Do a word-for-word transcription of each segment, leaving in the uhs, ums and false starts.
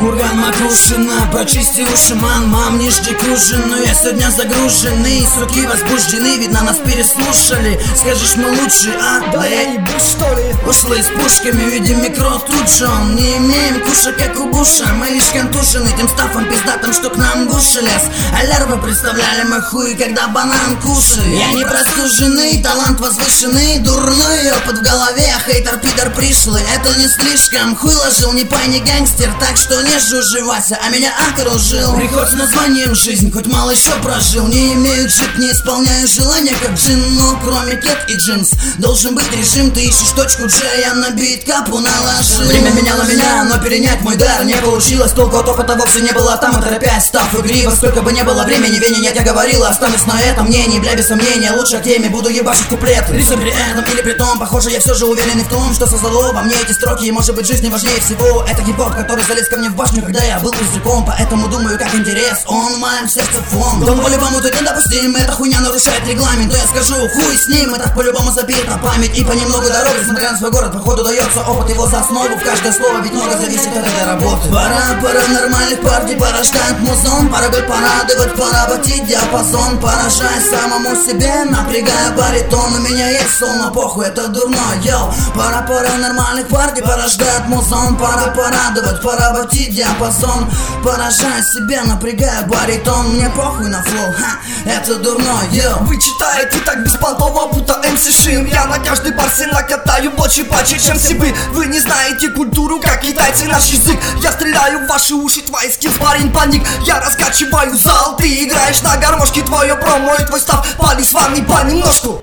Курган Макрушина, прочисти уши, ман, мам, не жди к ужину. Я сегодня загруженный, с руки возбуждены, видно нас переслушали. Скажешь, мы лучше, а? Да, да я ебу, что ли? Ушлые с пушками, видим микро тут же он. Не имеем куша, как у Буша. Мы лишь контужены тем стафом пиздатым, что к нам гуши лез. А лярвы представляли мы хуй, когда банан кушали. Я не простуженный, талант возвышенный, дурной опыт в голове, хейтер, пидор пришлый. Это не слишком, хуй ложил, не пай, не гангстер, так что не жужжи, Вася, а меня окружил. Приход с названием жизнь, хоть мало еще прожил. Не имею джип, не исполняю желания, как джин. Но кроме кет и джинс должен быть режим. Ты ищешь точку G, я на бит капу наложил. Время меняло меня, но перенять мой дар не получилось. Толку от опыта вовсе не было, там и торопясь, став игриво. Сколько бы не было времени, Вене нет, я говорила, останусь на этом мнении, бля, без сомнения. Лучше к теме буду ебашить куплет. Рисом при этом или при том, похоже, я все же уверен в том, что создало во мне эти строки. И может быть жизни важнее всего. Это хип-хоп, который залез ко мне в башню, когда я был языком. Поэтому думаю, как интерес, он в моем сердце фон. Дом по-любому тут недопустим, эта хуйня нарушает регламент. То я скажу, хуй с ним, и так по-любому забита память. И понемногу дороги, смотря на свой город, походу дается опыт его за основу. В каждое слово, ведь много зависит от этой работы. Пора, пора нормальных партий, пора ждать музон. Пора бы порадовать, пора обратить диапазон. Поражай самому себе, напрягая баритон. У меня есть сон, но похуй, это дурно, йоу. Пора, пора нормальных партий, пора ждать музон. Пора порадовать, пора обратить диапазон. Поражай себе, напрягая баритон. Мне похуй на флоу, ха, это дурно, йоу. Вы читаете так беспонтово, будто эм си Шин. Я на каждый барсе накатаю больше паче, чем себе. Вы не знаете культуру, как китайцы наш язык. Я стреляю в ваши уши, твои скилл, парень, паник. Я раскачиваю зал, ты играешь на гармошке. Твое промо и твой став, пали с вами понемножку.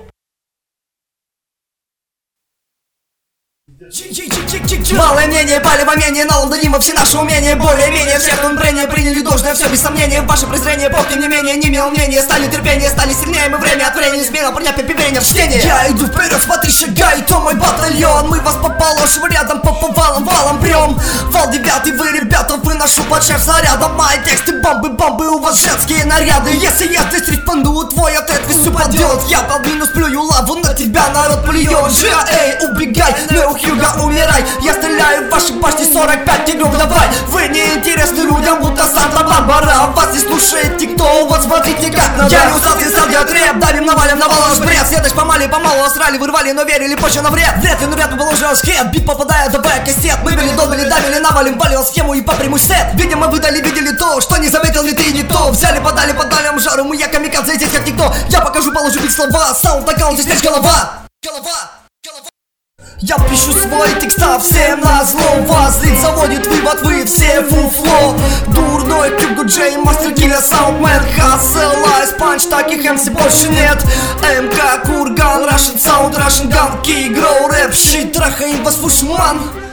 Малое мнение, палево мнение, на лондонима все наши умения. Более-менее всех конбрения приняли должное, все без сомнения. Ваше презрение, Бог, тем не менее, не имел мнения. Стали терпение, стали сильнее, мы время от времени смело принять пепеление в чтение. Я иду вперед, смотри, шагай, то мой батальон. Мы вас пополошим рядом, по повалам, валом прям. Вал девятый, вы, ребята, выношу под шеф зарядом. Мои тексты, бомбы, бомбы, у вас женские наряды. Если я здесь рифпану, твой ответ весь упадет. Я подвину, сплюю лаву, на тебя народ плюет. Джи эй, убегай, Нео Хьюга, умирай. Я стреляю в ваши башни сорок пять, тигров, давай. Вы не интересны людям, будто Санта-Барбара. Вас не слушаете кто, вот смотрите как надо. Я не устал, ты стал делать рэп, давим, навалим, навал наш бред. Следуешь помали, помалу осрали, вырвали, но верили позже на вред. Вред ли, но вряд ли положил хет, бит попадая, давай кассет. Мы были, долбили, давили, навалим, валил схему и по прямой сет. Видимо, вы дали, видели то, что не заметил ли ты не то. Взяли, подали, подали жару, мы я камикадзе, здесь как никто. Я покажу, положу бить слова, саунд аккаунт, здесь голова. Голова. Я пишу свой текст, а всем назло. Вас злит, заводит вывод, вы все фуфло. Дурной Кюго Джей, мастер килля, саундмен, хассел, айс панч, таких эм си больше нет. МК, Курган, Russian Sound, Russian Gun, Key, Grow, рэп, щит, трахаем вас в уши, ман.